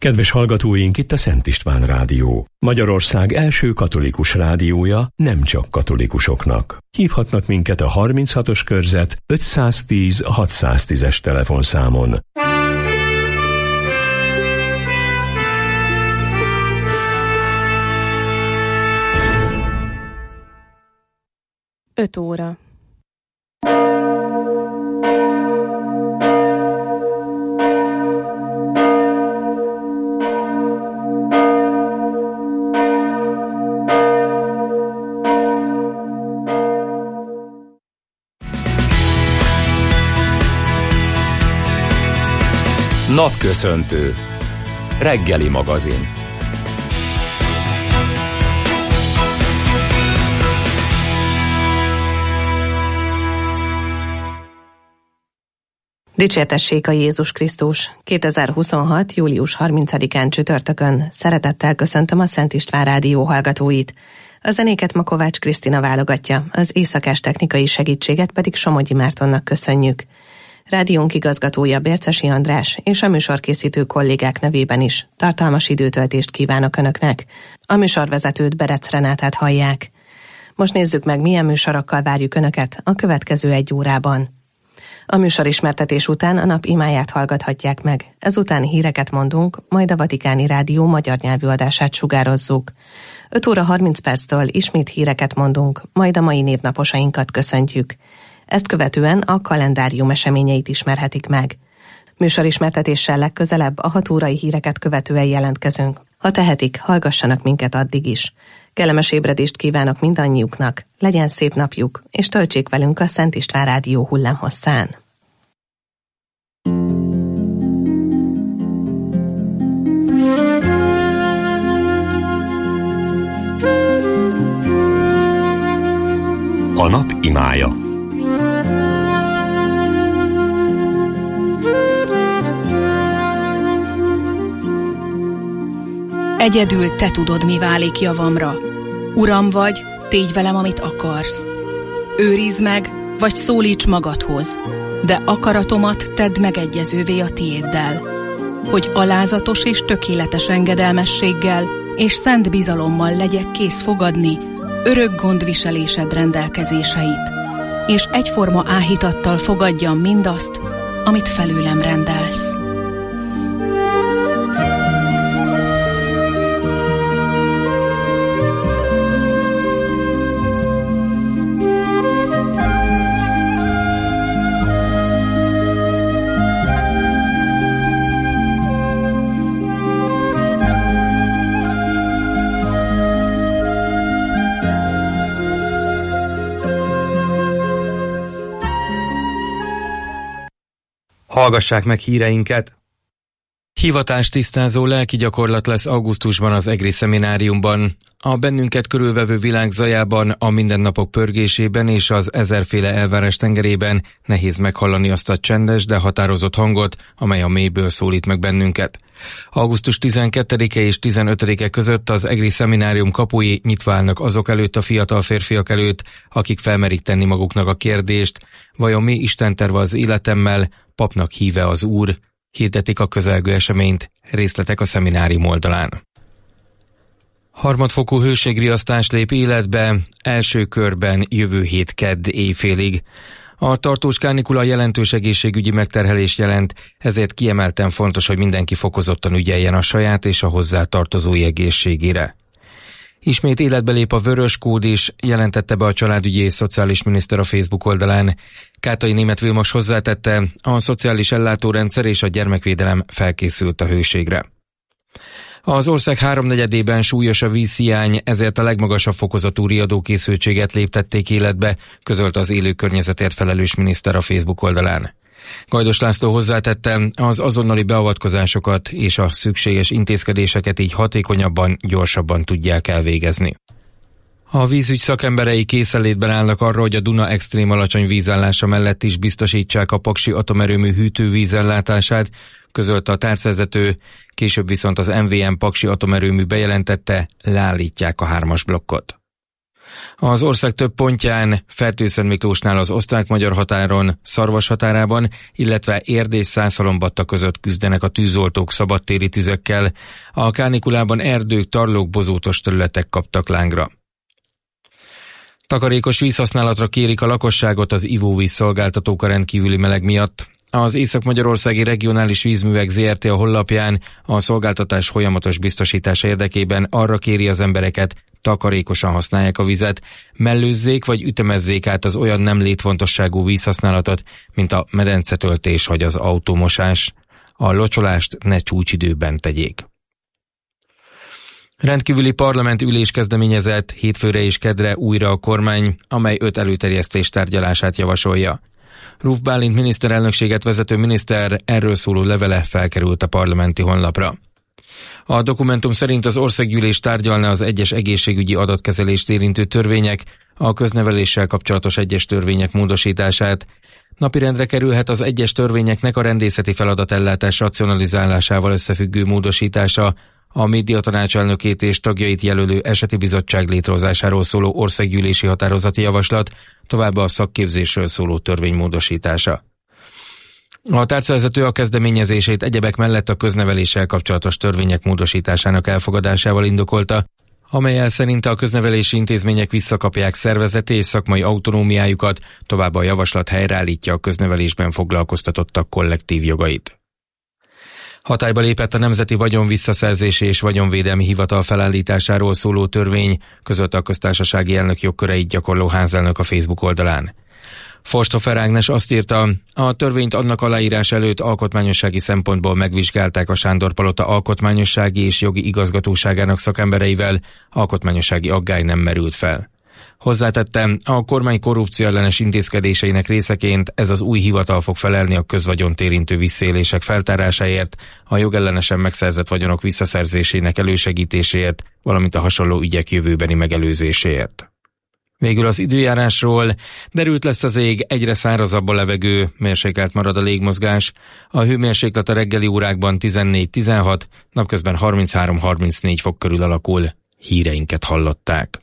Kedves hallgatóink, itt a Szent István Rádió. Magyarország első katolikus rádiója, nem csak katolikusoknak. Hívhatnak minket a 36-os körzet 510 610-es telefonszámon. Öt óra. Napköszöntő. Reggeli magazin. Dicsértessék a Jézus Krisztus! 2026. július 30-án csütörtökön szeretettel köszöntöm a Szent István Rádió hallgatóit. A zenéket ma Kovács Krisztina válogatja, az éjszakás technikai segítséget pedig Somogyi Mártonnak köszönjük. Rádiónk igazgatója Bércesi András és a műsorkészítő kollégák nevében is tartalmas időtöltést kívánok Önöknek. A műsorvezetőt, Berec Renátát hallják. Most nézzük meg, milyen műsorokkal várjuk Önöket a következő egy órában. A műsorismertetés után a nap imáját hallgathatják meg, ezután híreket mondunk, majd a Vatikáni Rádió magyar nyelvű adását sugározzuk. 5 óra 30 perctől ismét híreket mondunk, majd a mai névnaposainkat köszöntjük. Ezt követően a kalendárium eseményeit ismerhetik meg. Műsorismertetéssel legközelebb a 6 órai híreket követően jelentkezünk. Ha tehetik, hallgassanak minket addig is. Kellemes ébredést kívánok mindannyiuknak, legyen szép napjuk, és töltsék velünk a Szent István Rádió hullámhosszán. A nap imája. Egyedül te tudod, mi válik javamra. Uram vagy, tégy velem, amit akarsz. Őrizd meg, vagy szólíts magadhoz, de akaratomat tedd megegyezővé a tiéddel, hogy alázatos és tökéletes engedelmességgel és szent bizalommal legyek kész fogadni örök gondviselésed rendelkezéseit, és egyforma áhítattal fogadjam mindazt, amit felőlem rendelsz. Hallgassák meg híreinket! Hivatástisztázó lelki gyakorlat lesz augusztusban az EGRI szemináriumban. A bennünket körülvevő világ zajában, a mindennapok pörgésében és az ezerféle elvárás tengerében nehéz meghallani azt a csendes, de határozott hangot, amely a mélyből szólít meg bennünket. Augusztus 12-e és 15-e között az EGRI szeminárium kapui nyitva állnak azok előtt, a fiatal férfiak előtt, akik felmerik tenni maguknak a kérdést, vajon mi Isten terve az életemmel, papnak híve az Úr, hirdetik a közelgő eseményt, részletek a szeminárium oldalán. Harmadfokú hőségriasztás lép életbe, első körben jövő hét kedd éjfélig. A tartós kánikula jelentős egészségügyi megterhelést jelent, ezért kiemelten fontos, hogy mindenki fokozottan ügyeljen a saját és a hozzátartozói egészségére. Ismét életbe lép a vörös kód is, jelentette be a családügyi és szociális miniszter a Facebook oldalán. Kátai Németh Vilmos hozzátette, a szociális ellátórendszer és a gyermekvédelem felkészült a hőségre. Az ország háromnegyedében súlyos a vízhiány, ezért a legmagasabb fokozatú riadókészültséget léptették életbe, közölte az élő környezetért felelős miniszter a Facebook oldalán. Gajdos László hozzátette, az azonnali beavatkozásokat és a szükséges intézkedéseket így hatékonyabban, gyorsabban tudják elvégezni. A vízügy szakemberei készenlétben állnak arra, hogy a Duna extrém alacsony vízállása mellett is biztosítsák a paksi atomerőmű hűtővízellátását, közölte a tárcavezető, később viszont az MVM paksi atomerőmű bejelentette, leállítják a 3-as blokkot. Az ország több pontján, Fertőszentmiklósnál az osztrák-magyar határon, Szarvas határában, illetve Érd és Szászhalombatta között küzdenek a tűzoltók szabadtéri tüzekkel. A kánikulában erdők, tarlók, bozótos területek kaptak lángra. Takarékos vízhasználatra kérik a lakosságot az ivóvíz szolgáltatók a rendkívüli meleg miatt. Az Észak-Magyarországi Regionális Vízművek Zrt. A honlapján a szolgáltatás folyamatos biztosítása érdekében arra kéri az embereket, takarékosan használják a vizet, mellőzzék vagy ütemezzék át az olyan nem létfontosságú vízhasználatot, mint a medencetöltés vagy az autómosás. A locsolást ne csúcsidőben tegyék. Rendkívüli parlamenti ülés kezdeményezett hétfőre és kedre újra a kormány, amely 5 előterjesztés tárgyalását javasolja. Ruf Bálint miniszterelnökséget vezető miniszter erről szóló levele felkerült a parlamenti honlapra. A dokumentum szerint az országgyűlés tárgyalna az egyes egészségügyi adatkezelést érintő törvények, a közneveléssel kapcsolatos egyes törvények módosítását. Napirendre kerülhet az egyes törvényeknek a rendészeti feladatellátás racionalizálásával összefüggő módosítása, a médiatanács elnökét és tagjait jelölő eseti bizottság létrehozásáról szóló országgyűlési határozati javaslat, továbbá a szakképzésről szóló törvény módosítása. A tárcavezető a kezdeményezését egyebek mellett a közneveléssel kapcsolatos törvények módosításának elfogadásával indokolta, amellyel szerinte a köznevelési intézmények visszakapják szervezeti és szakmai autonómiájukat, továbbá a javaslat helyreállítja a köznevelésben foglalkoztatottak kollektív jogait. Hatályba lépett a Nemzeti Vagyon Visszaszerzési és Vagyonvédelmi Hivatal felállításáról szóló törvény, közölte a köztársasági elnök jogköreit gyakorló házelnök a Facebook oldalán. Forsthofer Ágnes azt írta, a törvényt annak aláírás előtt alkotmányossági szempontból megvizsgálták a Sándor-palota alkotmányossági és jogi igazgatóságának szakembereivel, alkotmányossági aggály nem merült fel. Hozzátette, a kormány korrupció ellenes intézkedéseinek részeként ez az új hivatal fog felelni a közvagyont érintő visszaélések feltárásáért, a jogellenesen megszerzett vagyonok visszaszerzésének elősegítéséért, valamint a hasonló ügyek jövőbeni megelőzéséért. Végül az időjárásról: derült lesz az ég, egyre szárazabb a levegő, mérsékelt marad a légmozgás, a hőmérséklet a reggeli órákban 14-16, napközben 33-34 fok körül alakul. Híreinket hallották.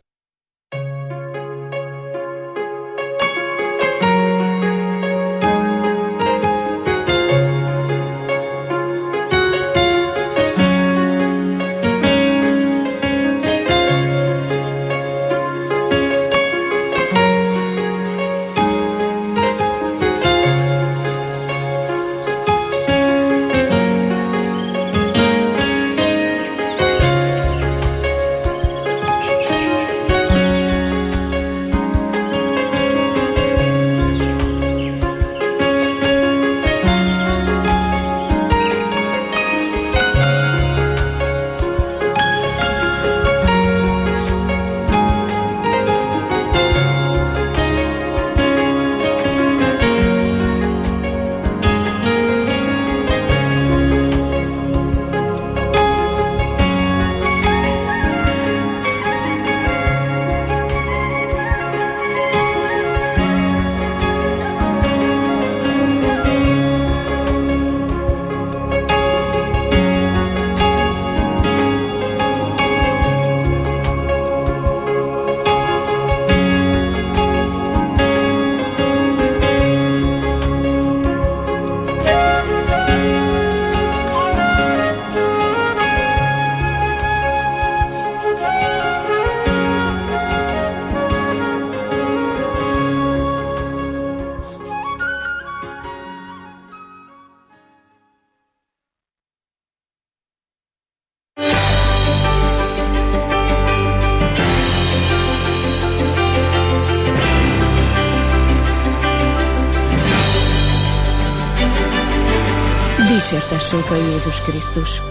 Dicsértessék a Jézus Krisztus!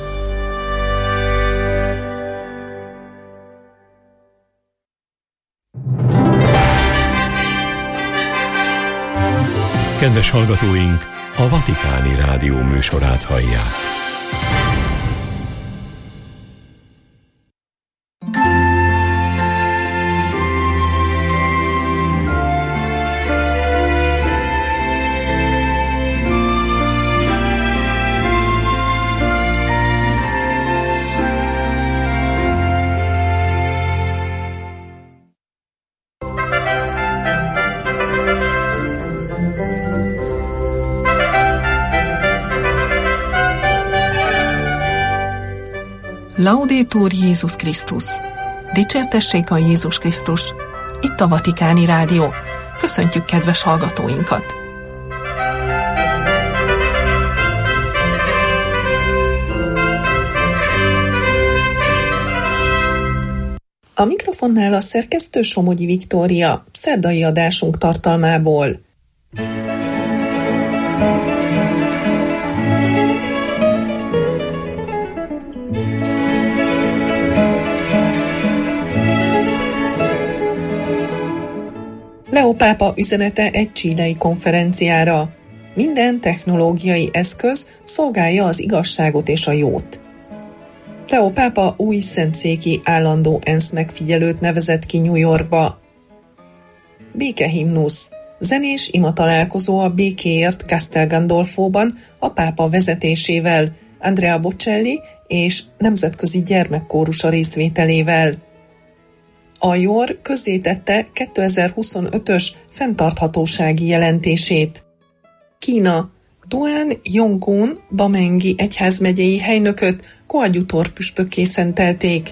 Kedves hallgatóink, a Vatikáni Rádió műsorát hallják. Laudetur Jézus Krisztus! Dicsértessék a Jézus Krisztus! Itt a Vatikáni Rádió. Köszöntjük kedves hallgatóinkat! A mikrofonnál a szerkesztő Somogyi Viktória, szerdai adásunk tartalmából. Leó pápa üzenete egy chilei konferenciára. Minden technológiai eszköz szolgálja az igazságot és a jót. Leó pápa új szentszéki állandó ENSZ megfigyelőt nevezett ki New Yorkba. Békehimnusz. Zenés imatalálkozó a békéért Castel Gandolfóban a pápa vezetésével, Andrea Bocelli és nemzetközi gyermekkórusa részvételével. A JOR közzétette 2025-ös fenntarthatósági jelentését. Kína. Duan Yonggun Bamengi egyházmegyei helynököt koadjutor püspökké szentelték.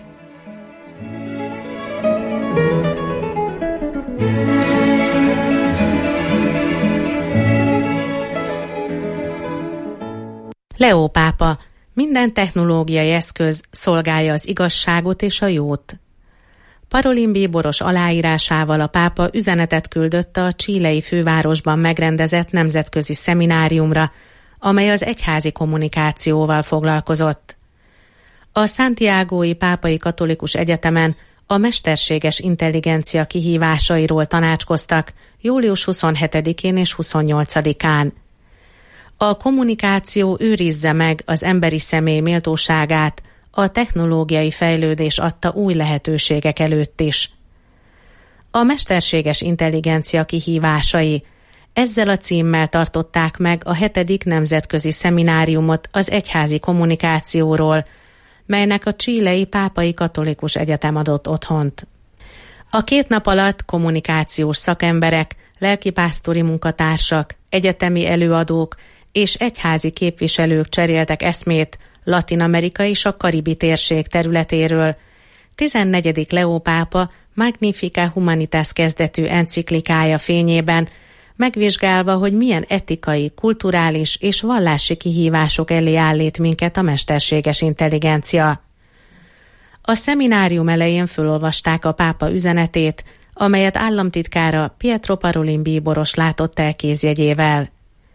Leó pápa, minden technológiai eszköz szolgálja az igazságot és a jót. Parolin bíboros aláírásával a pápa üzenetet küldött a chilei fővárosban megrendezett nemzetközi szemináriumra, amely az egyházi kommunikációval foglalkozott. A Santiagói Pápai Katolikus Egyetemen a mesterséges intelligencia kihívásairól tanácskoztak július 27-én és 28-án. A kommunikáció őrizze meg az emberi személy méltóságát, a technológiai fejlődés adta új lehetőségek előtt is. A mesterséges intelligencia kihívásai. Ezzel a címmel tartották meg a 7. nemzetközi szemináriumot az egyházi kommunikációról, melynek a chilei Pápai Katolikus Egyetem adott otthont. A 2 nap alatt kommunikációs szakemberek, lelkipásztori munkatársak, egyetemi előadók és egyházi képviselők cseréltek eszmét Latin-Amerika és a Karibi térség területéről. 14. Leó pápa Magnificat Humanitas kezdetű enciklikája fényében, megvizsgálva, hogy milyen etikai, kulturális és vallási kihívások elé állít minket a mesterséges intelligencia. A szeminárium elején fölolvasták a pápa üzenetét, amelyet államtitkára Pietro Parolin bíboros látott el kézjegyével.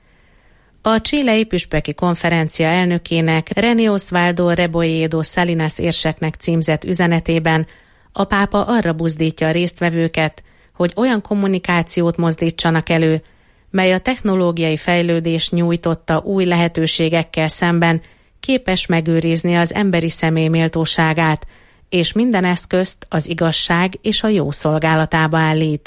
A chilei püspöki konferencia elnökének, René Osvaldo Rebolledo Salinas érseknek címzett üzenetében a pápa arra buzdítja a résztvevőket, hogy olyan kommunikációt mozdítsanak elő, mely a technológiai fejlődés nyújtotta új lehetőségekkel szemben képes megőrizni az emberi személy méltóságát, és minden eszközt az igazság és a jó szolgálatába állít.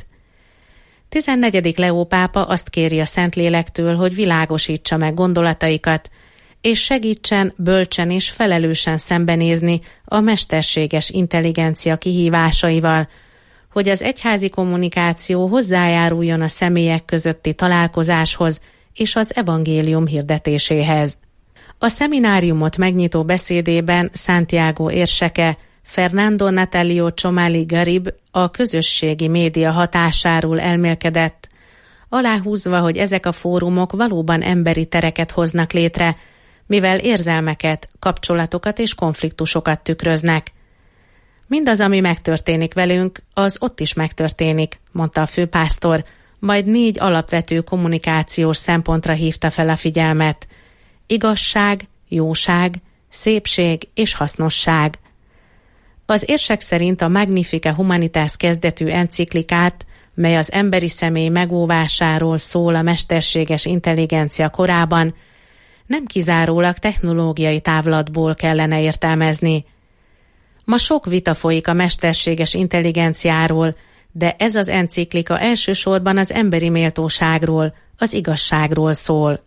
14. Leó pápa azt kéri a Szentlélektől, hogy világosítsa meg gondolataikat, és segítsen bölcsen és felelősen szembenézni a mesterséges intelligencia kihívásaival, hogy az egyházi kommunikáció hozzájáruljon a személyek közötti találkozáshoz és az evangélium hirdetéséhez. A szemináriumot megnyitó beszédében Santiago érseke Fernando Natalio Chomali Garib a közösségi média hatásáról elmélkedett, aláhúzva, hogy ezek a fórumok valóban emberi tereket hoznak létre, mivel érzelmeket, kapcsolatokat és konfliktusokat tükröznek. Mindaz, ami megtörténik velünk, az ott is megtörténik, mondta a főpásztor, majd 4 alapvető kommunikációs szempontra hívta fel a figyelmet. Igazság, jóság, szépség és hasznosság. Az érsek szerint a Magnificat Humanitas kezdetű enciklikát, mely az emberi személy megóvásáról szól a mesterséges intelligencia korában, nem kizárólag technológiai távlatból kellene értelmezni. Ma sok vita folyik a mesterséges intelligenciáról, de ez az enciklika elsősorban az emberi méltóságról, az igazságról szól.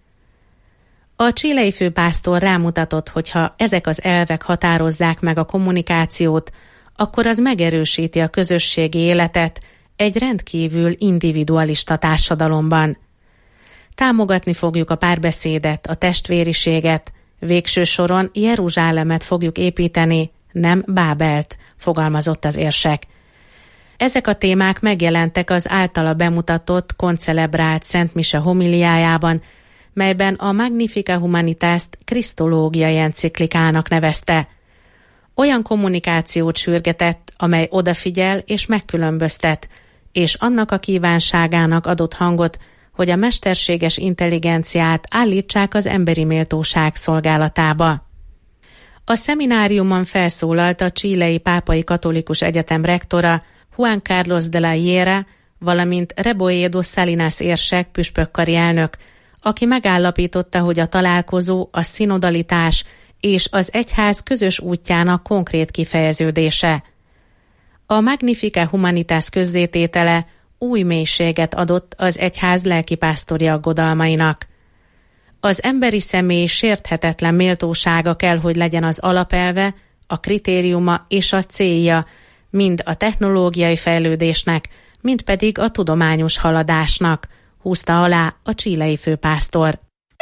A chilei főpásztor rámutatott, hogy ha ezek az elvek határozzák meg a kommunikációt, akkor az megerősíti a közösségi életet egy rendkívül individualista társadalomban. Támogatni fogjuk a párbeszédet, a testvériséget, Végső soron Jeruzsálemet fogjuk építeni, nem Bábelt, fogalmazott az érsek. Ezek a témák megjelentek az általa bemutatott, koncelebrált Szent Mise homiliájában, melyben a Magnificat Humanitást krisztológiai enciklikának nevezte. Olyan kommunikációt sürgetett, amely odafigyel és megkülönböztet, és annak a kívánságának adott hangot, hogy a mesterséges intelligenciát állítsák az emberi méltóság szolgálatába. A szemináriumon felszólalt a chilei Pápai Katolikus Egyetem rektora Juan Carlos de la Hiera, valamint Rebolledo Salinas érsek püspökkari elnök, aki megállapította, hogy a találkozó a szinodalitás és az egyház közös útjának konkrét kifejeződése. A Magnificat Humanitas közzététele új mélységet adott az egyház lelkipásztori aggodalmainak. Az emberi személy sérthetetlen méltósága kell, hogy legyen az alapelve, a kritériuma és a célja, mind a technológiai fejlődésnek, mind pedig a tudományos haladásnak, húzta alá a chilei főpásztor.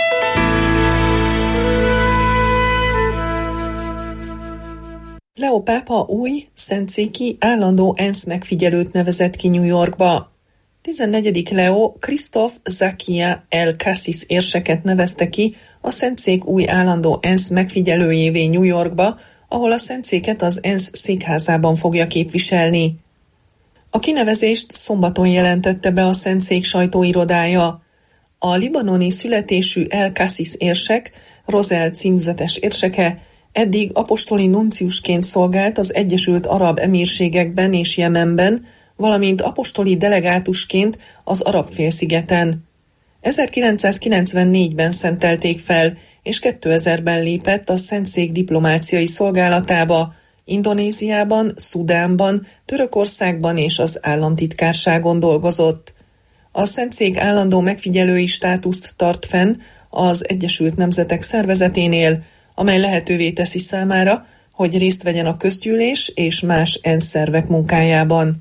Leo pápa új, szentszéki állandó ENSZ megfigyelőt nevezett ki New Yorkba. 14. Leo Christoph Zakia El Cassis érseket nevezte ki a szentszék új állandó ENSZ megfigyelőjévé New Yorkba, ahol a szentszéket az ENSZ székházában fogja képviselni. A kinevezést szombaton jelentette be a szentszék sajtóirodája. A libanoni születésű El Cassis érsek, Rosel címzetes érseke, eddig apostoli nunciusként szolgált az Egyesült Arab Emírségekben és Jemenben, valamint apostoli delegátusként az Arab-félszigeten. 1994-ben szentelték fel, és 2000-ben lépett a szentszék diplomáciai szolgálatába, Indonéziában, Szudánban, Törökországban és az államtitkárságon dolgozott. A szentszék állandó megfigyelői státuszt tart fenn az Egyesült Nemzetek Szervezeténél, amely lehetővé teszi számára, hogy részt vegyen a közgyűlés és más ENSZ szervek munkájában.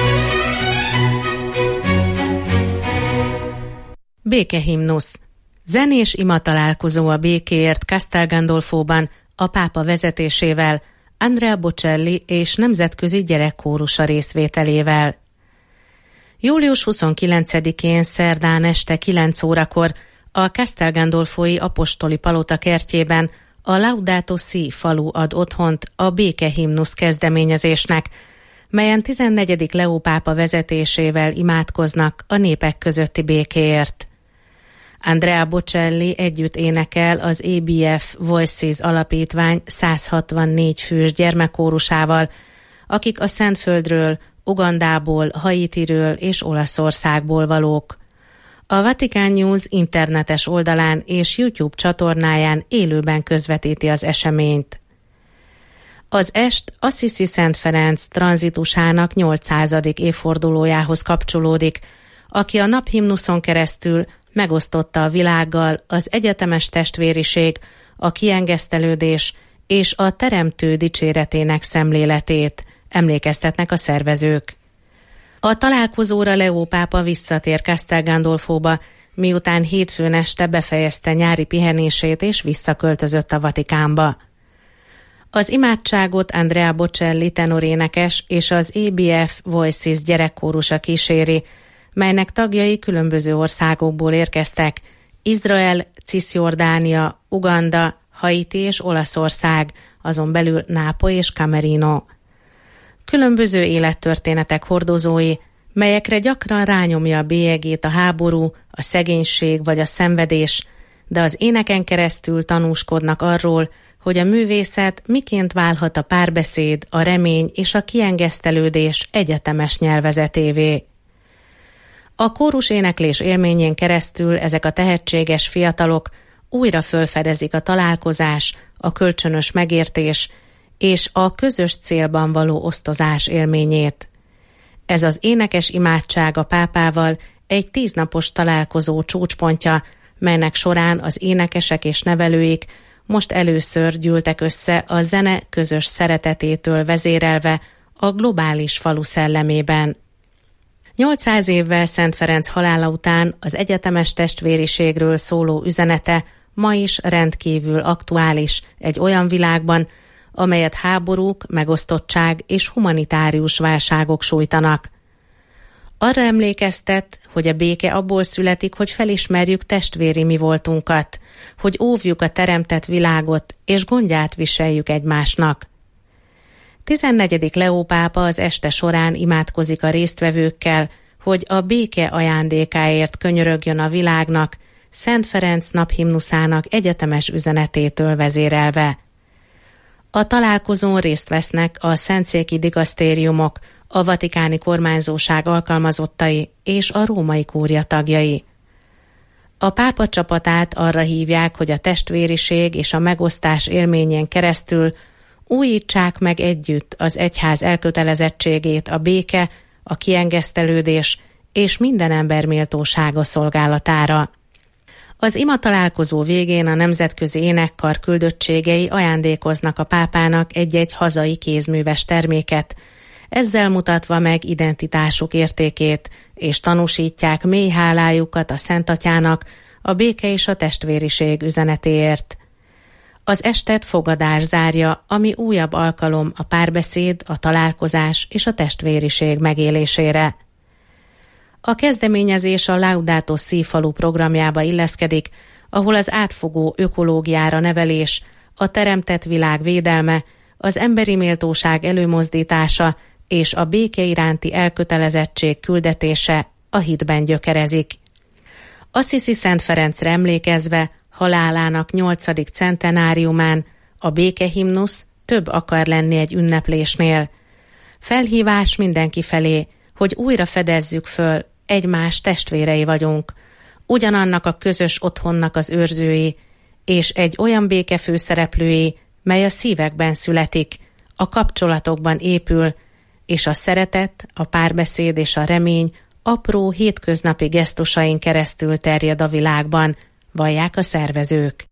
Békehimnusz. Zenés ima találkozó a békéért Castel Gandolfóban a pápa vezetésével, Andrea Bocelli és nemzetközi gyerekkórusa részvételével. Július 29-én szerdán este 9 órakor a Castel Gandolfói apostoli palota kertjében a Laudato Si falu ad otthont a békehimnusz kezdeményezésnek, melyen 14. Leó pápa vezetésével imádkoznak a népek közötti békéért. Andrea Bocelli együtt énekel az ABF Voices alapítvány 164 fős gyermekkórusával, akik a Szentföldről, Ugandából, Haitiről és Olaszországból valók. A Vatican News internetes oldalán és YouTube csatornáján élőben közvetíti az eseményt. Az est Assisi Szent Ferenc tranzitusának 800. évfordulójához kapcsolódik, aki a naphimnuszon keresztül megosztotta a világgal az egyetemes testvériség, a kiengesztelődés és a Teremtő dicséretének szemléletét, emlékeztetnek a szervezők. A találkozóra Leó pápa visszatér Castel Gandolfóba, miután hétfőn este befejezte nyári pihenését és visszaköltözött a Vatikánba. Az imádságot Andrea Bocelli tenorénekes és az ABF Voices gyerekkórusa kíséri, melynek tagjai különböző országokból érkeztek: Izrael, Cisjordánia, Uganda, Haiti és Olaszország, azon belül Nápoly és Camerino. Különböző élettörténetek hordozói, melyekre gyakran rányomja a bélyegét a háború, a szegénység vagy a szenvedés, de az éneken keresztül tanúskodnak arról, hogy a művészet miként válhat a párbeszéd, a remény és a kiengesztelődés egyetemes nyelvezetévé. A kórus éneklés élményén keresztül ezek a tehetséges fiatalok újra fölfedezik a találkozás, a kölcsönös megértés és a közös célban való osztozás élményét. Ez az énekes imádság a pápával egy 10 napos találkozó csúcspontja, melynek során az énekesek és nevelőik most először gyűltek össze a zene közös szeretetétől vezérelve a globális falu szellemében. 800 évvel Szent Ferenc halála után az egyetemes testvériségről szóló üzenete ma is rendkívül aktuális egy olyan világban, amelyet háborúk, megosztottság és humanitárius válságok sújtanak. Arra emlékeztet, hogy a béke abból születik, hogy felismerjük testvéri mi voltunkat, hogy óvjuk a teremtett világot, és gondját viseljük egymásnak. 14. Leó pápa az este során imádkozik a résztvevőkkel, hogy a béke ajándékáért könyörögjön a világnak, Szent Ferenc naphimnuszának egyetemes üzenetétől vezérelve. A találkozón részt vesznek a szentszéki digasztériumok, a vatikáni kormányzóság alkalmazottai és a római kúria tagjai. A pápa csapatát arra hívják, hogy a testvériség és a megosztás élményén keresztül újítsák meg együtt az egyház elkötelezettségét a béke, a kiengesztelődés és minden ember méltósága szolgálatára. Az ima találkozó végén a nemzetközi énekkar küldöttségei ajándékoznak a pápának egy-egy hazai kézműves terméket, ezzel mutatva meg identitásuk értékét, és tanúsítják mély hálájukat a Szent Atyának a béke és a testvériség üzenetéért. Az estet fogadás zárja, ami újabb alkalom a párbeszéd, a találkozás és a testvériség megélésére. A kezdeményezés a Laudato Si falu programjába illeszkedik, ahol az átfogó ökológiára nevelés, a teremtett világ védelme, az emberi méltóság előmozdítása és a béke iránti elkötelezettség küldetése a hitben gyökerezik. Assisi Szent Ferencre emlékezve halálának 8. centenáriumán a békehimnusz több akar lenni egy ünneplésnél. Felhívás mindenki felé, hogy újra fedezzük föl, egymás testvérei vagyunk, ugyanannak a közös otthonnak az őrzői, és egy olyan béke főszereplői, mely a szívekben születik, a kapcsolatokban épül, és a szeretet, a párbeszéd és a remény apró hétköznapi gesztusain keresztül terjed a világban, vallják a szervezők.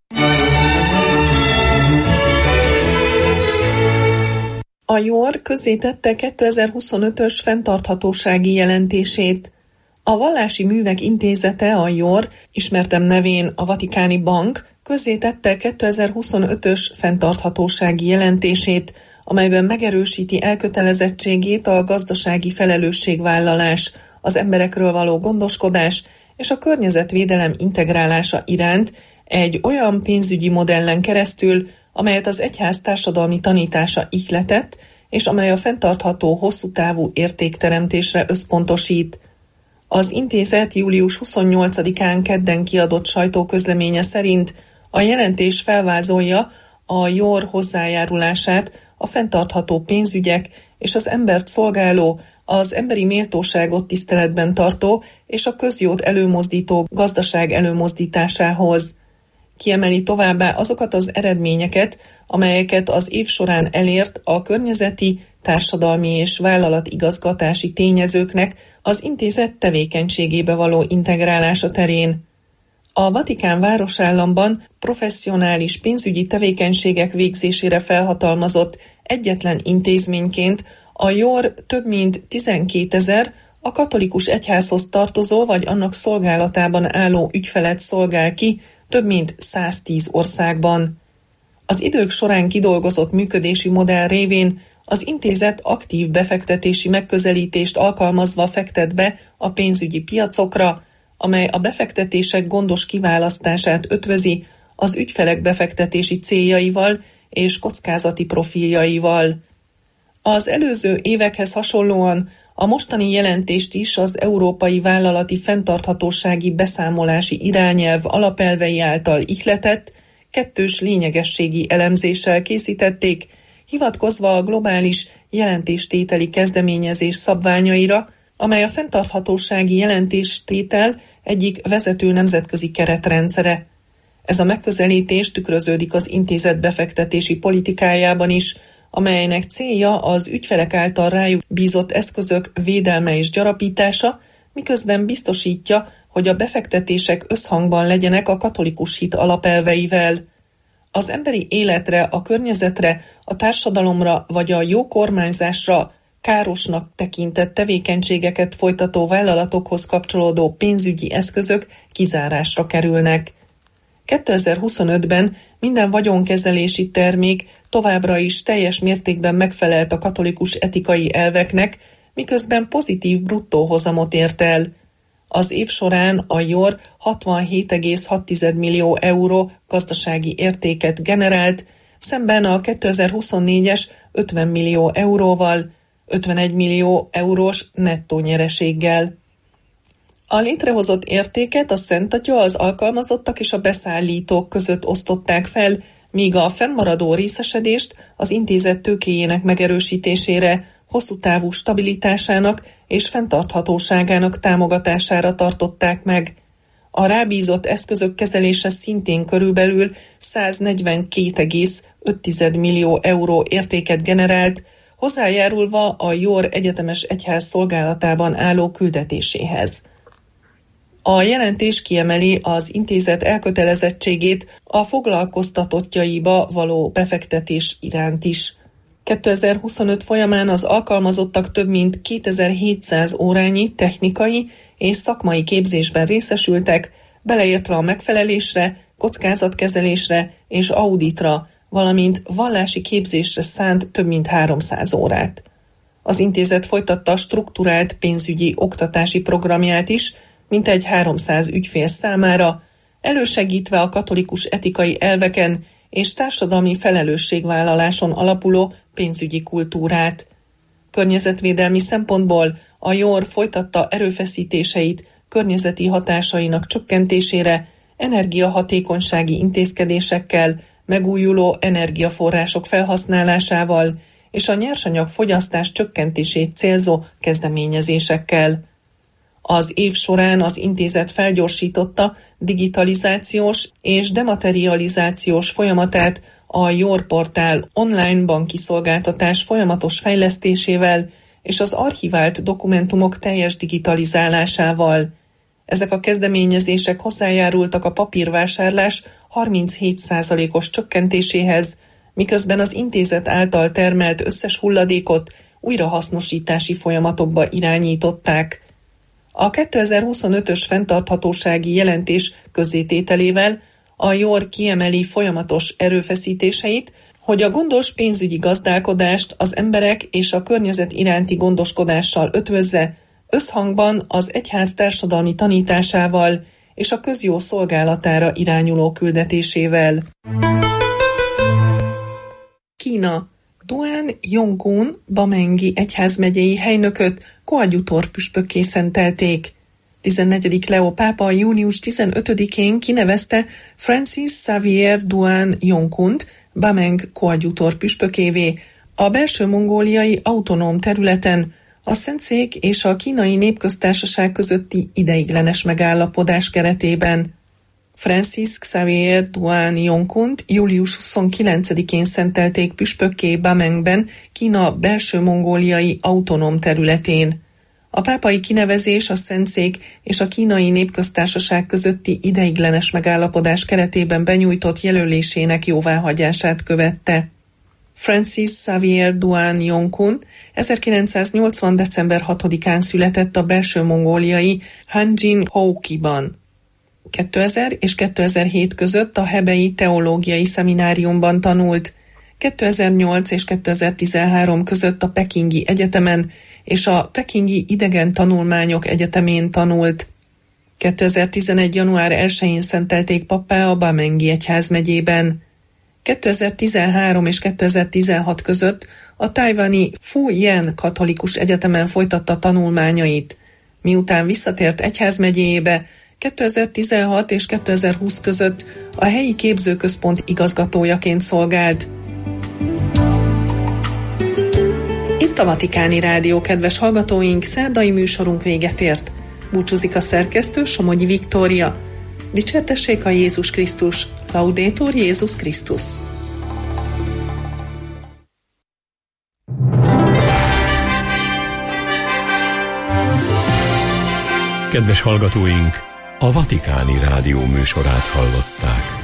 A JOR közzétette 2025-ös fenntarthatósági jelentését. A Vallási Művek Intézete, a JOR, ismertebb nevén a Vatikáni Bank, közzétette 2025-ös fenntarthatósági jelentését, amelyben megerősíti elkötelezettségét a gazdasági felelősségvállalás, az emberekről való gondoskodás és a környezetvédelem integrálása iránt egy olyan pénzügyi modellen keresztül, amelyet az egyház társadalmi tanítása ihletett, és amely a fenntartható, hosszútávú értékteremtésre összpontosít. Az intézet július 28-án kedden kiadott sajtóközleménye szerint a jelentés felvázolja a JOR hozzájárulását a fenntartható pénzügyek és az embert szolgáló, az emberi méltóságot tiszteletben tartó és a közjót előmozdító gazdaság előmozdításához. Kiemeli továbbá azokat az eredményeket, amelyeket az év során elért a környezeti, társadalmi és vállalatigazgatási tényezőknek az intézet tevékenységébe való integrálása terén. A Vatikán városállamban professzionális pénzügyi tevékenységek végzésére felhatalmazott egyetlen intézményként a JOR több mint 12 000 a katolikus egyházhoz tartozó vagy annak szolgálatában álló ügyfelet szolgál ki több mint 110 országban. Az idők során kidolgozott működési modell révén az intézet aktív befektetési megközelítést alkalmazva fektet be a pénzügyi piacokra, amely a befektetések gondos kiválasztását ötvözi az ügyfelek befektetési céljaival és kockázati profiljaival. Az előző évekhez hasonlóan a mostani jelentést is az Európai Vállalati Fenntarthatósági Beszámolási Irányelv alapelvei által ihletett, kettős lényegességi elemzéssel készítették, hivatkozva a globális jelentéstételi kezdeményezés szabványaira, amely a fenntarthatósági jelentéstétel egyik vezető nemzetközi keretrendszere. Ez a megközelítés tükröződik az intézet befektetési politikájában is, amelynek célja az ügyfelek által rájuk bízott eszközök védelme és gyarapítása, miközben biztosítja, hogy a befektetések összhangban legyenek a katolikus hit alapelveivel. Az emberi életre, a környezetre, a társadalomra vagy a jó kormányzásra károsnak tekintett tevékenységeket folytató vállalatokhoz kapcsolódó pénzügyi eszközök kizárásra kerülnek. 2025-ben minden vagyonkezelési termék továbbra is teljes mértékben megfelelt a katolikus etikai elveknek, miközben pozitív bruttó hozamot ért el. Az év során a JOR 67,6 millió euró gazdasági értéket generált, szemben a 2024-es 50 millió euróval, 51 millió eurós nettó nyereséggel. A létrehozott értéket a Szent Atya, az alkalmazottak és a beszállítók között osztották fel, míg a fennmaradó részesedést az intézet tőkéjének megerősítésére, hosszú távú stabilitásának és fenntarthatóságának támogatására tartották meg. A rábízott eszközök kezelése szintén körülbelül 142,5 millió euró értéket generált, hozzájárulva a JOR egyetemes egyház szolgálatában álló küldetéséhez. A jelentés kiemeli az intézet elkötelezettségét a foglalkoztatottjaiba való befektetés iránt is. 2025 folyamán az alkalmazottak több mint 2700 órányi technikai és szakmai képzésben részesültek, beleértve a megfelelésre, kockázatkezelésre és auditra, valamint vallási képzésre szánt több mint 300 órát. Az intézet folytatta strukturált pénzügyi oktatási programját is, mintegy 300 ügyfél számára, elősegítve a katolikus etikai elveken és társadalmi felelősségvállaláson alapuló pénzügyi kultúrát. Környezetvédelmi szempontból a JOR folytatta erőfeszítéseit környezeti hatásainak csökkentésére, energiahatékonysági intézkedésekkel, megújuló energiaforrások felhasználásával és a nyersanyag fogyasztás csökkentését célzó kezdeményezésekkel. Az év során az intézet felgyorsította digitalizációs és dematerializációs folyamatát a JOR portál online banki szolgáltatás folyamatos fejlesztésével és az archivált dokumentumok teljes digitalizálásával. Ezek a kezdeményezések hozzájárultak a papírvásárlás 37%-os csökkentéséhez, miközben az intézet által termelt összes hulladékot újrahasznosítási folyamatokba irányították. A 2025-ös fenntarthatósági jelentés közzétételével a JOR kiemeli folyamatos erőfeszítéseit, hogy a gondos pénzügyi gazdálkodást az emberek és a környezet iránti gondoskodással ötvözze, összhangban az egyház társadalmi tanításával és a közjó szolgálatára irányuló küldetésével. Kína. Duan Yonggun Bamengi egyházmegyei helynököt koadjutor püspökké szentelték. 14. Leo pápa június 15-én kinevezte Francis Xavier Duan Yonggunt Bameng koadjutor püspökévé a belső-mongóliai autonóm területen, a Szentszék és a Kínai Népköztársaság közötti ideiglenes megállapodás keretében. Francis Xavier Duan Yonggunt július 29-én szentelték püspökké Bamengben, Kína belső-mongóliai autonóm területén. A pápai kinevezés a Szentszék és a Kínai Népköztársaság közötti ideiglenes megállapodás keretében benyújtott jelölésének jóváhagyását követte. Francis Xavier Duan Yonggun 1980. december 6-án született a belső-mongóliai Hanjin-Houkiban. 2000 és 2007 között a Hebei Teológiai Szemináriumban tanult, 2008 és 2013 között a Pekingi Egyetemen és a Pekingi Idegen Tanulmányok Egyetemén tanult. 2011. január 1-én szentelték pappá a Bamengi egyházmegyében. 2013 és 2016 között a tajvani Fu-Jen Katolikus Egyetemen folytatta tanulmányait. Miután visszatért egyházmegyéjébe, 2016 és 2020 között a helyi képzőközpont igazgatójaként szolgált. Itt a Vatikáni Rádió, kedves hallgatóink, szerdai műsorunk véget ért. Búcsúzik a szerkesztő, Somogyi Viktória. Dicsértessék a Jézus Krisztus! Laudetur Jézus Krisztus! Kedves hallgatóink, a Vatikáni Rádió műsorát hallották.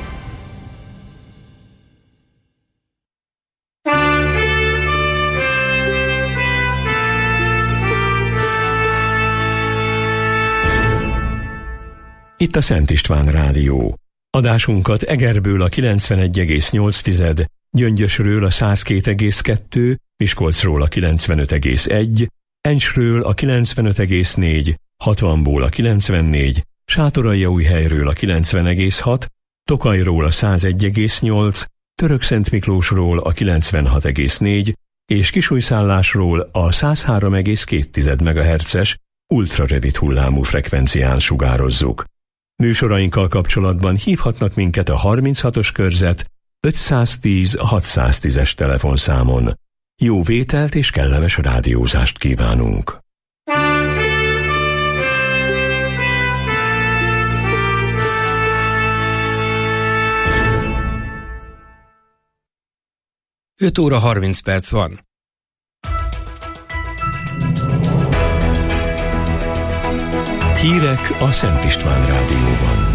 Itt a Szent István Rádió. Adásunkat Egerből a 91,8, Gyöngyösről a 102,2, Miskolcról a 95,1, Encsről a 95,4, Hatvanból a 94, Sátoraljaújhelyről a 90,6, Tokajról a 101,8, Törökszentmiklósról a 96,4 és Kisújszállásról a 103,2 MHz-es ultrarövid hullámú frekvencián sugározzuk. Műsorainkkal kapcsolatban hívhatnak minket a 36-os körzet 510-610-es telefonszámon. Jó vételt és kellemes rádiózást kívánunk! Öt óra 30 perc van. Hírek a Szent István Rádióban.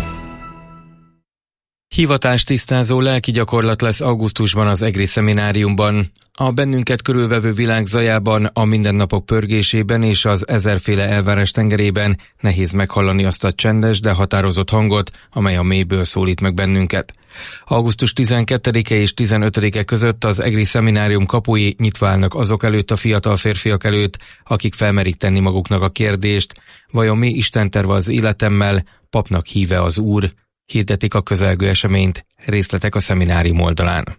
Hivatástisztázó lelki gyakorlat lesz augusztusban az EGRI szemináriumban. A bennünket körülvevő világ zajában, a mindennapok pörgésében és az ezerféle elvárás tengerében nehéz meghallani azt a csendes, de határozott hangot, amely a mélyből szólít meg bennünket. Augusztus 12-e és 15-e között az EGRI szeminárium kapui nyitva állnak azok előtt a fiatal férfiak előtt, akik felmerik tenni maguknak a kérdést, vajon mi Isten terve az életemmel, papnak híve az Úr, hirdetik a közelgő eseményt, részletek a szeminárium oldalán.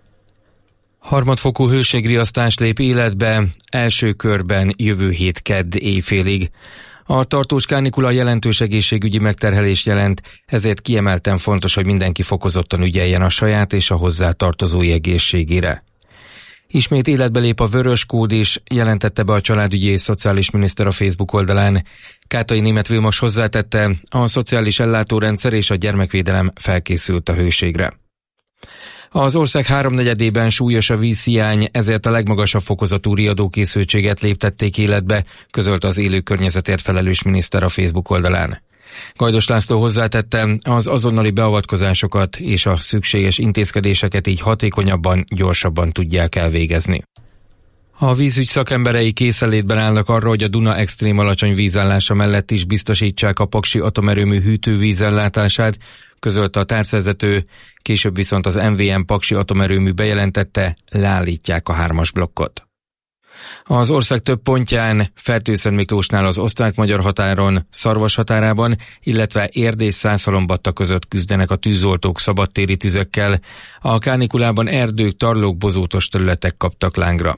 Harmadfokú hőségriasztás lép életbe, első körben jövő hét kedd éjfélig. A tartós kánikula jelentős egészségügyi megterhelést jelent, ezért kiemelten fontos, hogy mindenki fokozottan ügyeljen a saját és a hozzá tartozói egészségére. Ismét életbe lép a vörös kód is, jelentette be a családügyi és szociális miniszter a Facebook oldalán. Kátai Németh Vilmos hozzátette, a szociális ellátórendszer és a gyermekvédelem felkészült a hőségre. Az ország háromnegyedében súlyos a vízhiány, ezért a legmagasabb fokozatú riadókészültséget léptették életbe, közölte az élő környezetért felelős miniszter a Facebook oldalán. Gajdos László hozzátette, az azonnali beavatkozásokat és a szükséges intézkedéseket így hatékonyabban, gyorsabban tudják elvégezni. A vízügy szakemberei készenlétben állnak arra, hogy a Duna extrém alacsony vízállása mellett is biztosítsák a paksi atomerőmű hűtővízellátását, közölte a tárcvezető, később viszont az MVM paksi atomerőmű bejelentette, leállítják a 3-as blokkot. Az ország több pontján, Fertőszentmiklósnál az osztrák-magyar határon, Szarvas határában, illetve Érd és Szászhalombatta között küzdenek a tűzoltók szabadtéri tüzekkel. A kánikulában erdők, tarlók, bozótos területek kaptak lángra.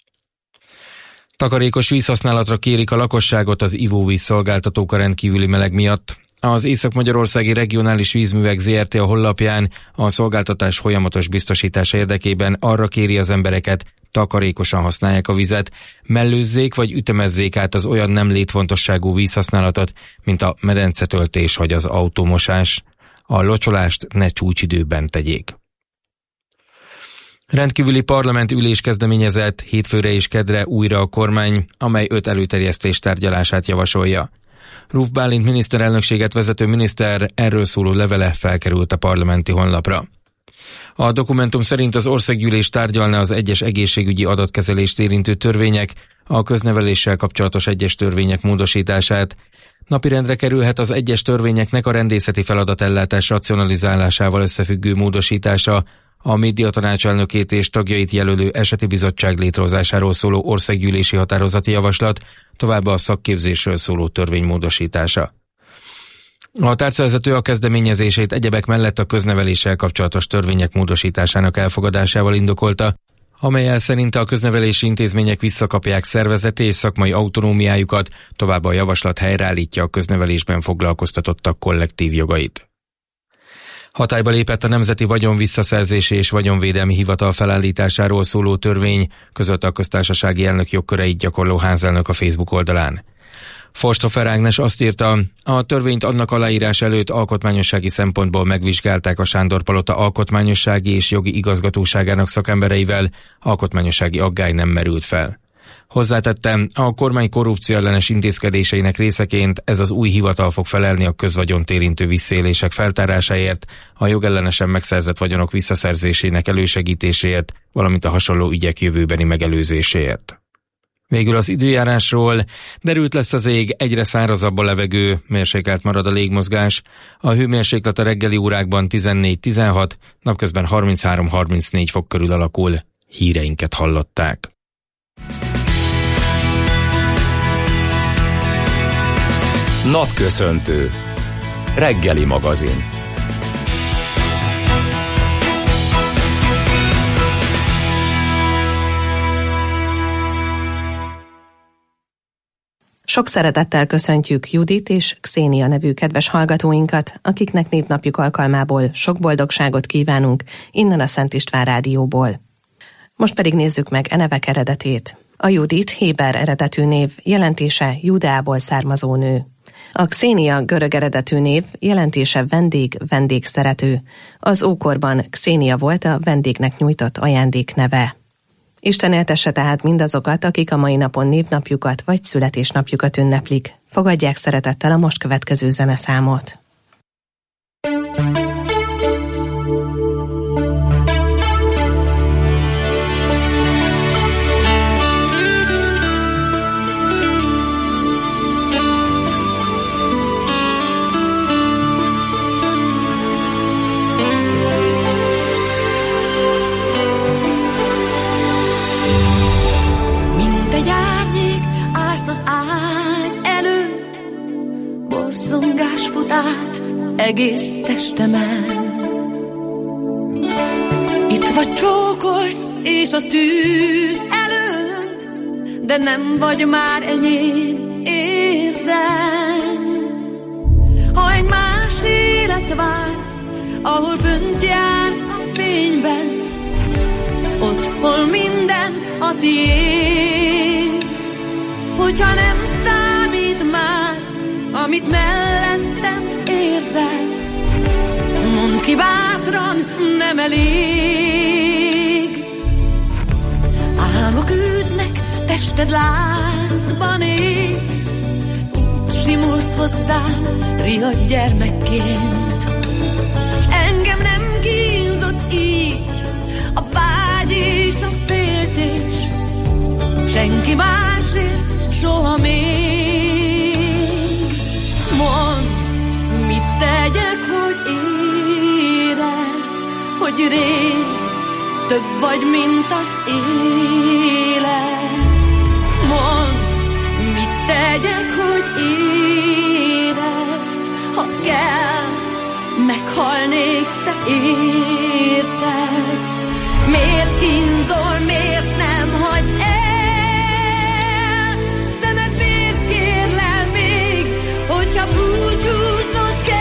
Takarékos vízhasználatra kérik a lakosságot az ivóvíz szolgáltatók a rendkívüli meleg miatt. Az Észak-Magyarországi Regionális Vízművek Zrt. A honlapján a szolgáltatás folyamatos biztosítása érdekében arra kéri az embereket, takarékosan használják a vizet, mellőzzék vagy ütemezzék át az olyan nem létfontosságú vízhasználatot, mint a medencetöltés vagy az autómosás. A locsolást ne csúcsidőben tegyék. Rendkívüli parlament ülés kezdeményezett hétfőre és kedre újra a kormány, amely 5 előterjesztés tárgyalását javasolja. Ruf Bálint miniszterelnökséget vezető miniszter erről szóló levele felkerült a parlamenti honlapra. A dokumentum szerint az országgyűlés tárgyalna az egyes egészségügyi adatkezelést érintő törvények, a közneveléssel kapcsolatos egyes törvények módosítását. Napirendre kerülhet az egyes törvényeknek a rendészeti feladatellátás racionalizálásával összefüggő módosítása, a médiatanács elnökét és tagjait jelölő eseti bizottság létrehozásáról szóló országgyűlési határozati javaslat, továbbá a szakképzésről szóló törvény módosítása. A tárcavezető a kezdeményezését egyebek mellett a közneveléssel kapcsolatos törvények módosításának elfogadásával indokolta, amellyel szerinte a köznevelési intézmények visszakapják szervezeti és szakmai autonómiájukat, továbbá a javaslat helyreállítja a köznevelésben foglalkoztatottak kollektív jogait. Hatályba lépett a Nemzeti Vagyonvisszaszerzési és Vagyonvédelmi Hivatal felállításáról szóló törvény, közölte a köztársasági elnök jogköreit gyakorló házelnök a Facebook oldalán. Forsthofer Ágnes azt írta, a törvényt annak aláírás előtt alkotmányossági szempontból megvizsgálták a Sándor-palota alkotmányossági és jogi igazgatóságának szakembereivel, alkotmányossági aggály nem merült fel. Hozzátette, a kormány korrupcióellenes intézkedéseinek részeként ez az új hivatal fog felelni a közvagyont érintő visszaélések feltárásáért, a jogellenesen megszerzett vagyonok visszaszerzésének elősegítéséért, valamint a hasonló ügyek jövőbeni megelőzéséért. Végül az időjárásról: derült lesz az ég, egyre szárazabb a levegő, mérsékelt marad a légmozgás. A hőmérséklet a reggeli órákban 14-16, napközben 33-34 fok körül alakul. Híreinket hallották. Napköszöntő. Reggeli magazin. Sok szeretettel köszöntjük Judit és Xénia nevű kedves hallgatóinkat, akiknek névnapjuk alkalmából sok boldogságot kívánunk innen a Szent István Rádióból. Most pedig nézzük meg nevek eredetét. A Judit héber eredetű név, jelentése Judeából származó nő. A Xénia görög eredetű név, jelentése vendég, vendégszerető. Az ókorban Xénia volt a vendégnek nyújtott ajándék neve. Isten éltesse tehát mindazokat, akik a mai napon névnapjukat vagy születésnapjukat ünneplik. Fogadják szeretettel a most következő zeneszámot. Egész testemen. Itt vagy csókolsz és a tűz előtt, de nem vagy már enyém, érzem. Ha egy más élet vár, ahol fönt jársz a fényben, ott, hol minden a tiéd. Hogyha nem számít már, amit mellettem érzel, mondd ki bátran, nem elég. Álmok űznek, tested lázban ég, simulsz hozzám, riadt gyermekként. S engem nem kínzott így a vágy és a féltés, senki másért soha még. Mondd, mit tegyek, hogy érezd, hogy rég több vagy, mint az élet. Mondd, mit tegyek, hogy érezd, ha kell, meghalnék, te érted. Miért kínzol, miért nem hagysz el? Szemed miért kérlel még, hogyha búcsúznod kell?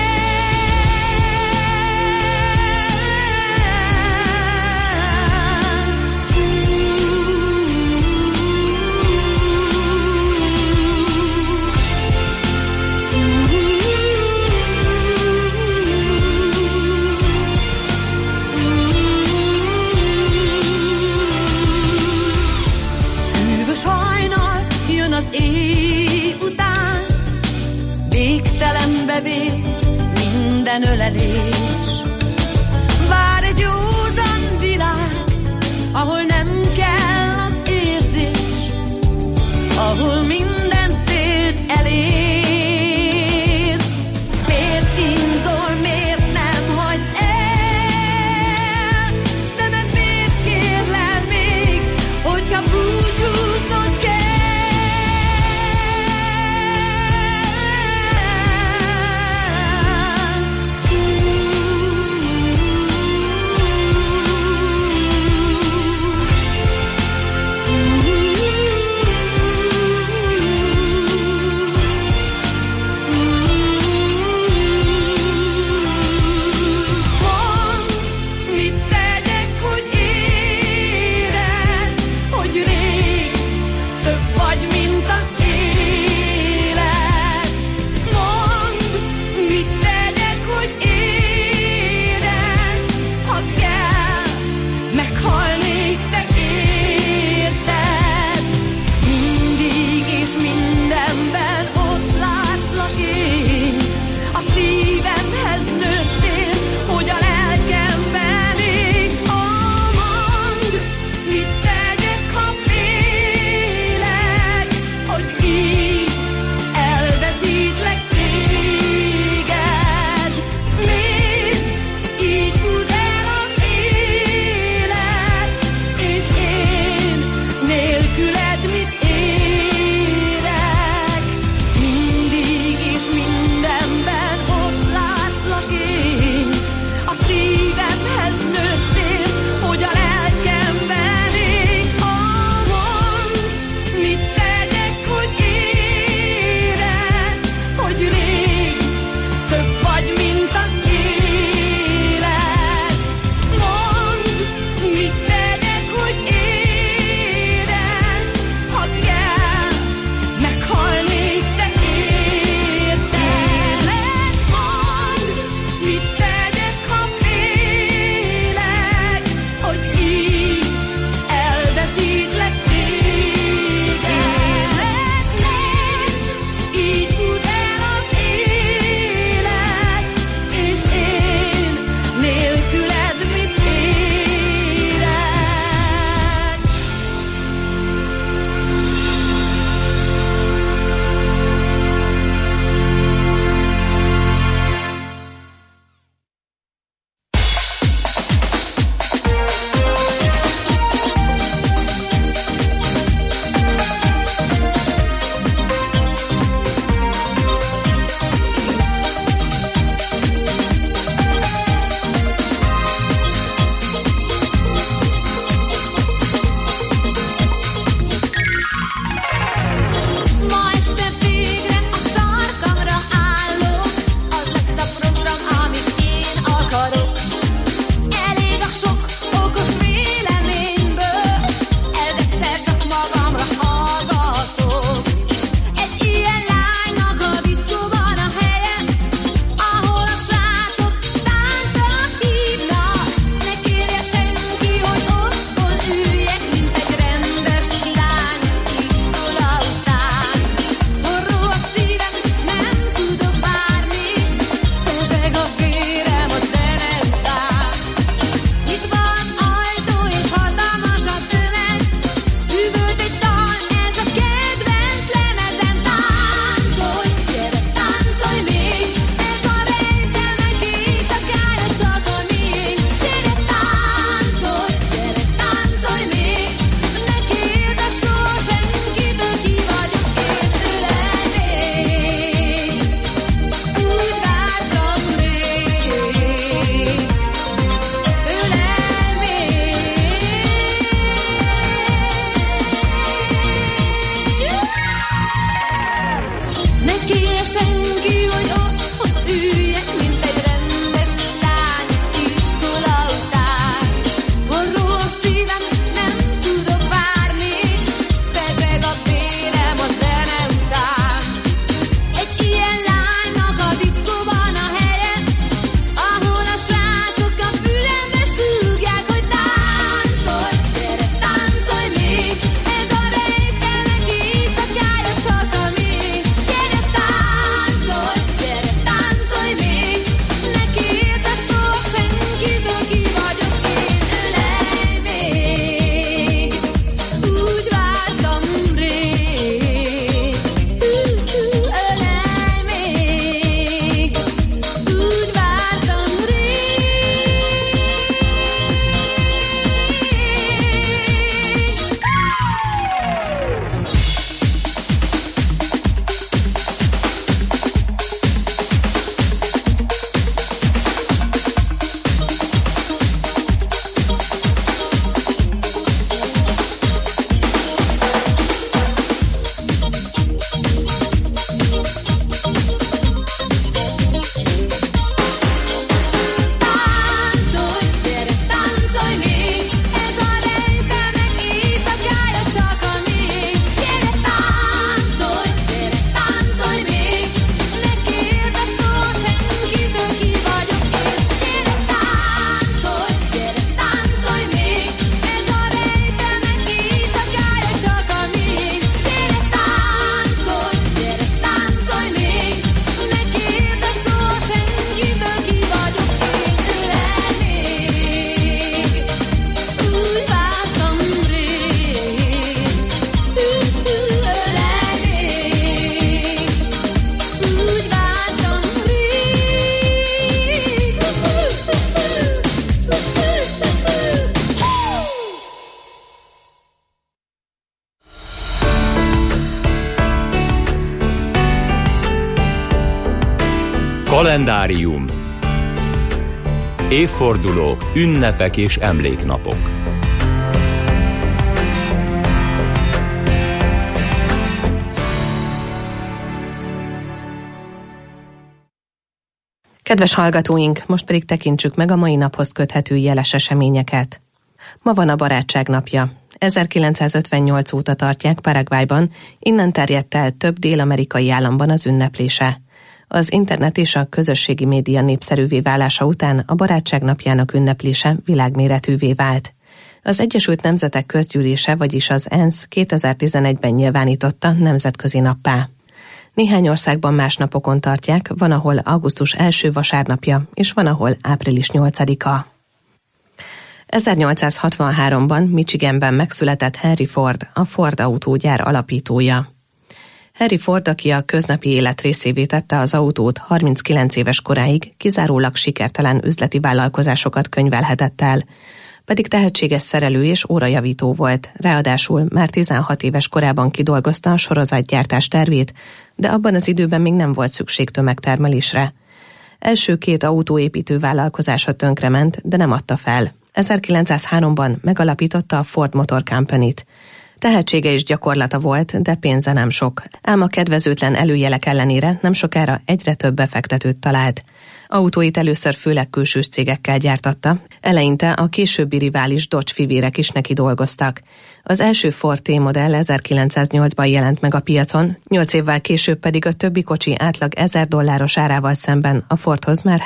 Hűvös hajnal jön az éj után, végtelenbe vész minden ölelés. Vár egy józan világ, ahol nem kell az érzés, ahol minden célt elérsz. Miért kínzol, miért nem hagysz el? Szemed miért kérlel még, hogyha búcsúznod kell? Kalendárium. Évfordulók, ünnepek és emléknapok. Kedves hallgatóink, most pedig tekintsük meg a mai naphoz köthető jeles eseményeket. Ma van a barátság napja. 1958 óta tartják Paraguayban, innen terjedt el több dél-amerikai államban az ünneplése. Az internet és a közösségi média népszerűvé válása után a barátság napjának ünneplése világméretűvé vált. Az Egyesült Nemzetek Közgyűlése, vagyis az ENSZ 2011-ben nyilvánította nemzetközi nappá. Néhány országban más napokon tartják, van, ahol augusztus első vasárnapja, és van, ahol április 8-a. 1863-ban Michiganben megszületett Henry Ford, a Ford autógyár alapítója. Henry Ford, aki a köznapi élet részévé tette az autót 39 éves koráig, kizárólag sikertelen üzleti vállalkozásokat könyvelhetett el, pedig tehetséges szerelő és órajavító volt, ráadásul már 16 éves korában kidolgozta a sorozatgyártás tervét, de abban az időben még nem volt szükség tömegtermelésre. Első 2 autóépítő vállalkozása tönkrement, de nem adta fel. 1903-ban megalapította a Ford Motor Company-t. Tehetsége és gyakorlata volt, de pénze nem sok. Ám a kedvezőtlen előjelek ellenére nem sokára egyre több befektetőt talált. Autóit először főleg külsős cégekkel gyártatta, eleinte a későbbi rivális Dodge fivérek is neki dolgoztak. Az első Ford T-modell 1908-ban jelent meg a piacon, 8 évvel később pedig a többi kocsi átlag $1000 árával szemben a Fordhoz már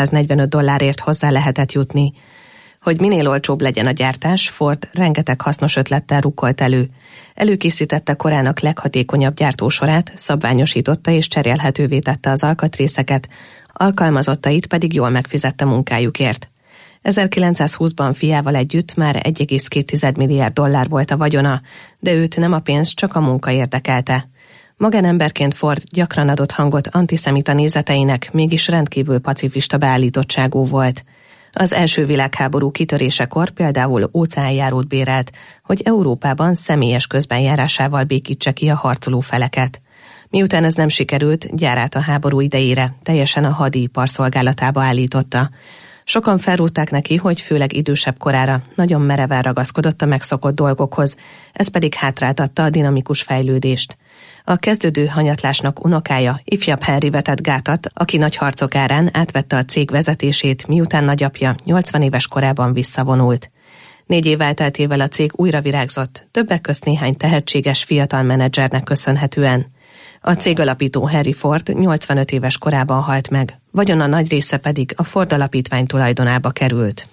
$345 hozzá lehetett jutni. Hogy minél olcsóbb legyen a gyártás, Ford rengeteg hasznos ötlettel rukkolt elő. Előkészítette korának leghatékonyabb gyártósorát, szabványosította és cserélhetővé tette az alkatrészeket, alkalmazottait pedig jól megfizette munkájukért. 1920-ban fiával együtt már $1,2 milliárd volt a vagyona, de őt nem a pénz, csak a munka érdekelte. Magánemberként Ford gyakran adott hangot antiszemita nézeteinek, mégis rendkívül pacifista beállítottságú volt. Az első világháború kitörésekor például óceánjárót bérelt, hogy Európában személyes közbenjárásával békítse ki a harcoló feleket. Miután ez nem sikerült, gyárát a háború idejére teljesen a hadipar szolgálatába állította. Sokan felrúgták neki, hogy főleg idősebb korára nagyon mereven ragaszkodott a megszokott dolgokhoz, ez pedig hátráltatta a dinamikus fejlődést. A kezdődő hanyatlásnak unokája, ifjabb Henry vetett gátat, aki nagy harcok árán átvette a cég vezetését, miután nagyapja 80 éves korában visszavonult. 4 év elteltével a cég újra virágzott, többek közt néhány tehetséges fiatal menedzsernek köszönhetően. A cég alapító Henry Ford 85 éves korában halt meg, vagyona nagy része pedig a Ford alapítvány tulajdonába került.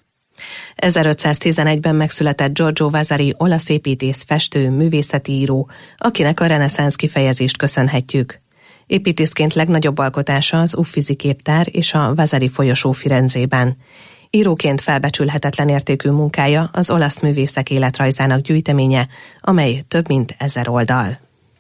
1511-ben megszületett Giorgio Vasari, olasz építész, festő, művészeti író, akinek a reneszánsz kifejezést köszönhetjük. Építészként legnagyobb alkotása az Uffizi képtár és a Vasari folyosó Firenzében. Íróként felbecsülhetetlen értékű munkája az olasz művészek életrajzának gyűjteménye, amely több mint 1000 oldal.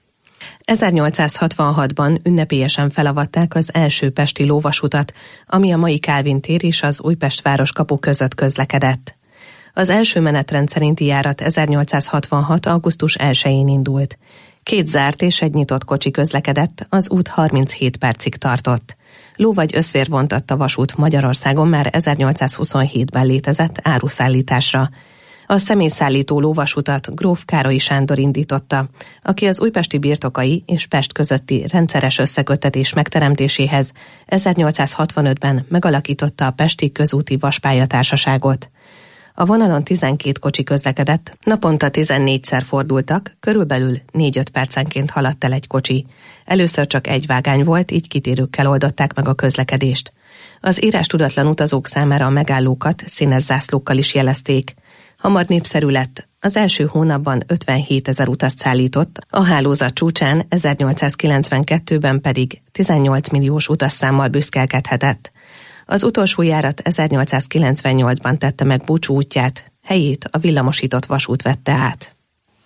1866-ban ünnepélyesen felavatták az első pesti lóvasutat, ami a mai Kálvin tér és az Újpest városkapu között közlekedett. Az első menetrend szerinti járat 1866. augusztus 1-én indult. 2 zárt és egy nyitott kocsi közlekedett, az út 37 percig tartott. Ló vagy összvér vontatta a vasút Magyarországon már 1827-ben létezett áruszállításra. A személyszállító lóvasutat gróf Károlyi Sándor indította, aki az újpesti birtokai és Pest közötti rendszeres összeköttetés megteremtéséhez 1865-ben megalakította a Pesti Közúti Vaspályatársaságot. A vonalon 12 kocsi közlekedett, naponta 14-szer fordultak, körülbelül 4-5 percenként haladt el egy kocsi. Először csak egy vágány volt, így kitérőkkel oldották meg a közlekedést. Az írástudatlan utazók számára a megállókat színes zászlókkal is jelezték. Hamar népszerű lett, az első hónapban 57 000 utast szállított, a hálózat csúcsán 1892-ben pedig 18 milliós utasszámmal büszkélkedhetett. Az utolsó járat 1898-ban tette meg búcsú útját, helyét a villamosított vasút vette át.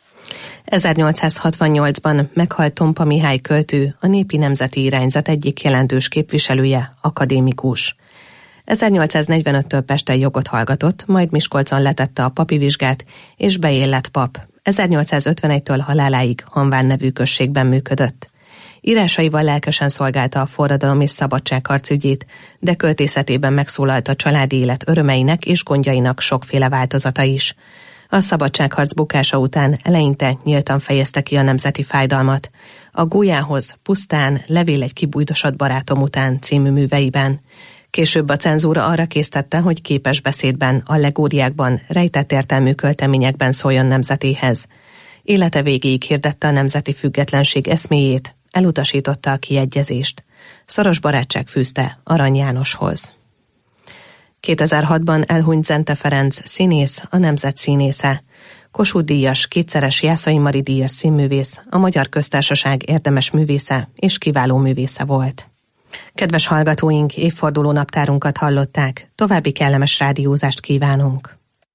1868-ban meghalt Tompa Mihály költő, a Népi Nemzeti Irányzat egyik jelentős képviselője, akadémikus. 1845-től Pesten jogot hallgatott, majd Miskolcon letette a papi vizsgát, és beéll lett pap. 1851-től haláláig Hanván nevű községben működött. Írásaival lelkesen szolgálta a forradalom és szabadságharc ügyét, de költészetében megszólalt a családi élet örömeinek és gondjainak sokféle változata is. A szabadságharc bukása után eleinte nyíltan fejezte ki a nemzeti fájdalmat. A Gólyához, pusztán, levél egy kibújdosott barátom után című műveiben. Később a cenzúra arra késztette, hogy képes beszédben, allegóriákban, rejtett értelmű költeményekben szóljon nemzetéhez. Élete végéig hirdette a nemzeti függetlenség eszméjét, elutasította a kiegyezést. Szoros barátság fűzte Arany Jánoshoz. 2006-ban elhunyt Zente Ferenc, színész, a nemzet színésze. Kossuth-díjas, kétszeres Jászai Mari díjas színművész, a Magyar Köztársaság érdemes művésze és kiváló művésze volt. Kedves hallgatóink, évforduló naptárunkat hallották, további kellemes rádiózást kívánunk.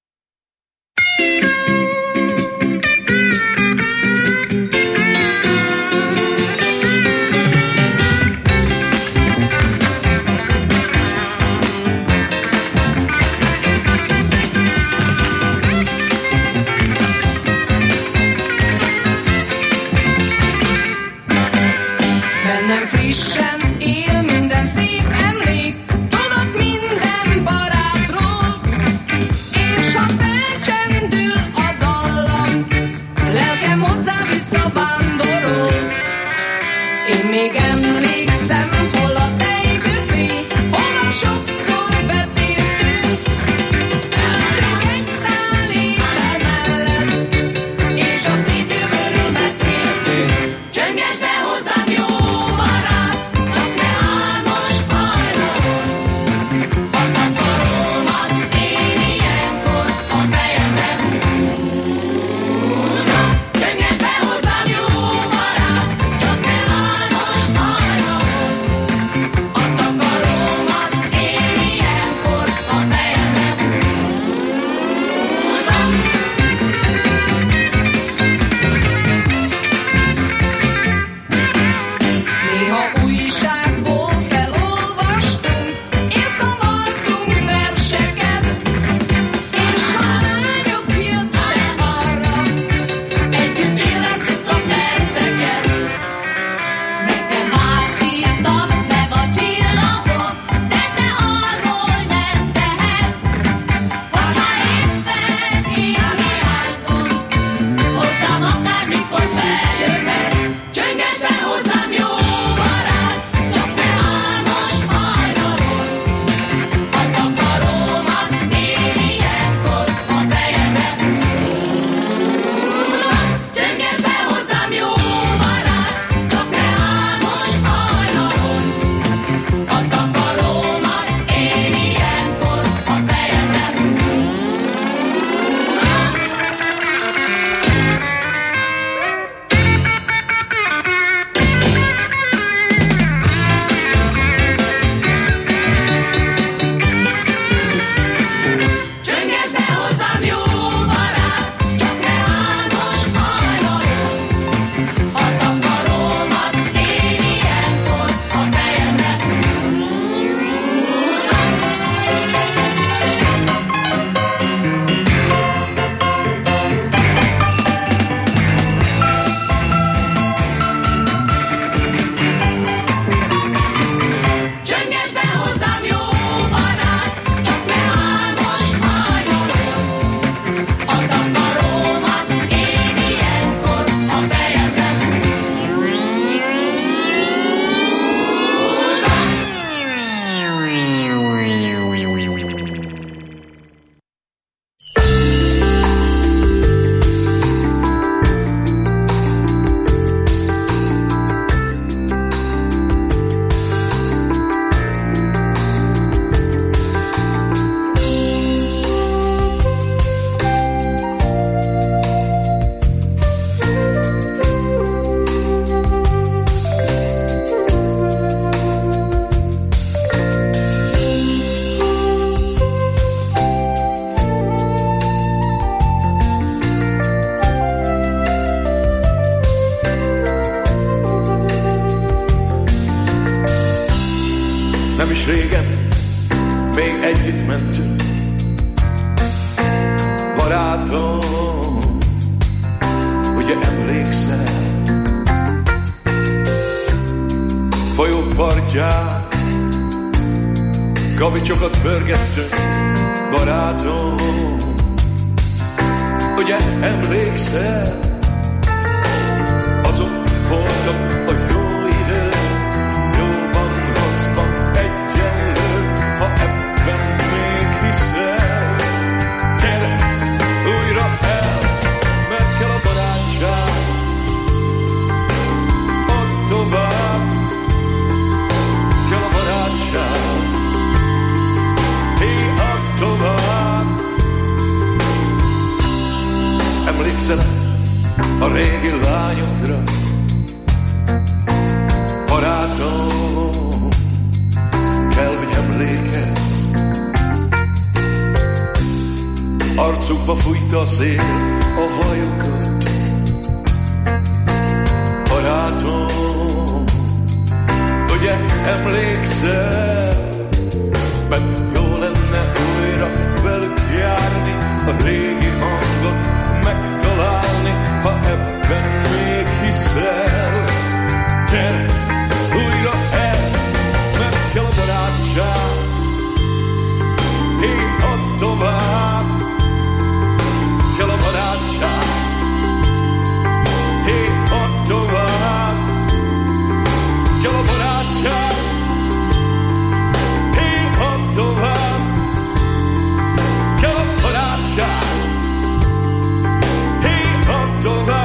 Bennem frissen él minden szép emlék, tudok minden barátról, és ha felcsendül a dallam, lelkem hozzá visszavándorol. Én még emlékszem, hol a tejbüfé, hol sokszor betértünk, egy tál étel mellett, és a szép jövőről beszéltünk. Csönges be hozzám, jó barát, csak ne áll most hajnalon. A takarómat én ilyenkor a fejemre húzom. Csönges be hozzám, jó barát, csak ne áll most hajnalon. A takarómat én ilyenkor a fejemre húzom. Néha újságból felolvastunk, és szavaltunk verseket, és ha lányok jöttek arra, együtt élveztük a perceket. Nekem mást írtak meg a csillagok, de te arról nem tehetsz, hogyha éppen én hiányzom, hozzám akármikor feljöhetsz. Csönges be hozzám, jó barát, csak ne áll most hajnalon. A takarómat én ilyenkor a fejemre húzom. Csönges be hozzám, jó barát, csak ne áll most hajnalon. A takarómat én ilyenkor a fejemre húzom. Csönges be hozzám, jó barát, csak ne áll most hajnalon. A takarómat én ilyenkor a fejemre Csönges be hozzám, jó barát, csak ne áll most hajnalon. A takarómat én ilyenkor a fejemre Nem is régen, még együtt mentünk, barátom, ugye emlékszel? partján kavicsokat pörgettünk, barátom. Ugye emlékszel, azok voltak a jó idő, jóban, rosszban egyenlő, ha ebben még hiszel. Gyere újra el, mert kell a barátság, add tovább, kell a barátság, hé, add tovább. Emlékszel a régi lányokra, barátom, kell, hogy emlékezz. Arcukba fújta a szél a hajukat, barátom, ugye emlékszel, mert jó lenne újra velük járni, a régi hangot megtalálni, ha ebben még hiszel. Gyere újra el, mert kell a barátság, hé, add tovább, kell a barátság, hé, add tovább, kell a barátság, hé, add tovább, kell a barátság, hé, add tovább.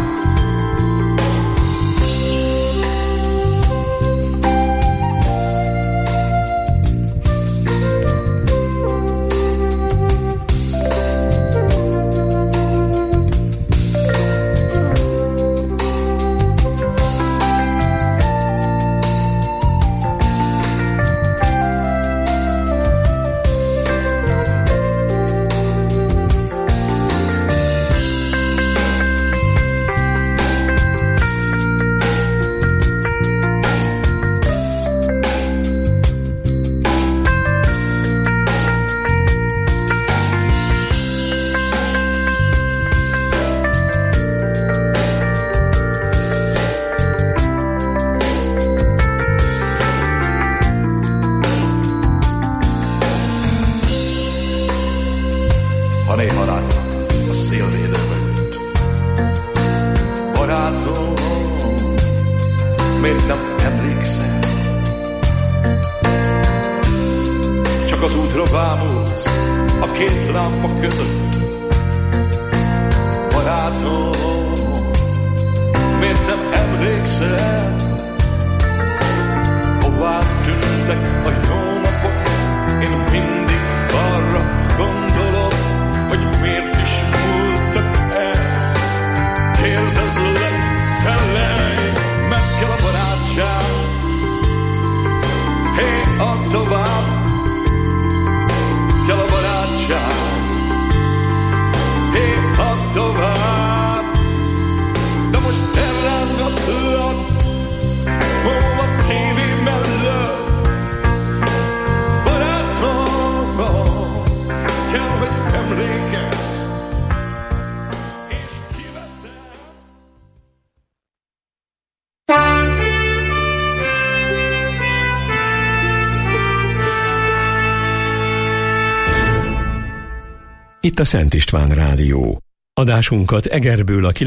Itt a Szent István Rádió. Adásunkat Egerből a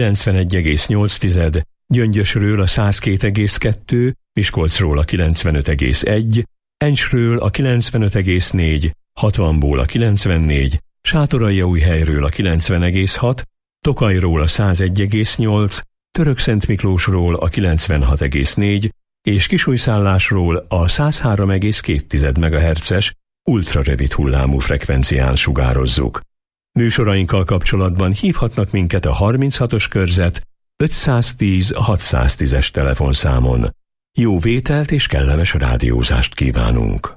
91,8, Gyöngyösről a 102,2, Miskolcról a 95,1, Encsről a 95,4, Hatvanból a 94, Sátoraljaújhelyről a 90,6, Tokajról a 101,8, Törökszentmiklósról a 96,4 és Kisújszállásról a 103,2 MHz-es ultrarövid hullámú frekvencián sugározzuk. Műsorainkkal kapcsolatban hívhatnak minket a 36-os körzet 510 610-es telefonszámon. Jó vételt és kellemes rádiózást kívánunk!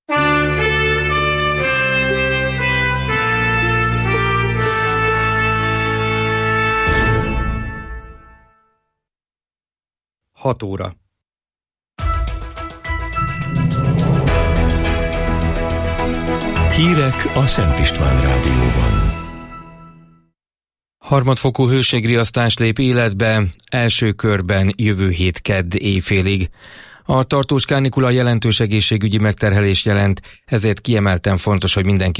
Hat óra. Hírek a Szent István Rádióban. Harmadfokú hőségriasztás lép életbe, első körben jövő hét kedd éjfélig. A tartós kánikula jelentős egészségügyi megterhelést jelent, ezért kiemelten fontos, hogy mindenki